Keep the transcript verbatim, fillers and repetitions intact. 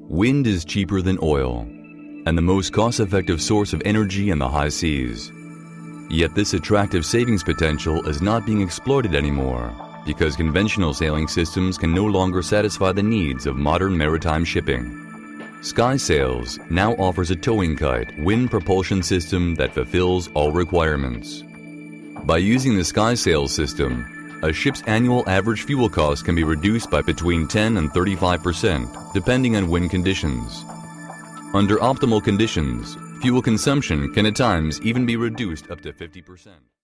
Wind is cheaper than oil, and the most cost-effective source of energy in the high seas. Yet this attractive savings potential is not being exploited anymore because conventional sailing systems can no longer satisfy the needs of modern maritime shipping. SkySails now offers a towing kite wind propulsion system that fulfills all requirements. By using the SkySails system, a ship's annual average fuel cost can be reduced by between ten and thirty-five percent, depending on wind conditions. Under optimal conditions, fuel consumption can at times even be reduced up to fifty percent.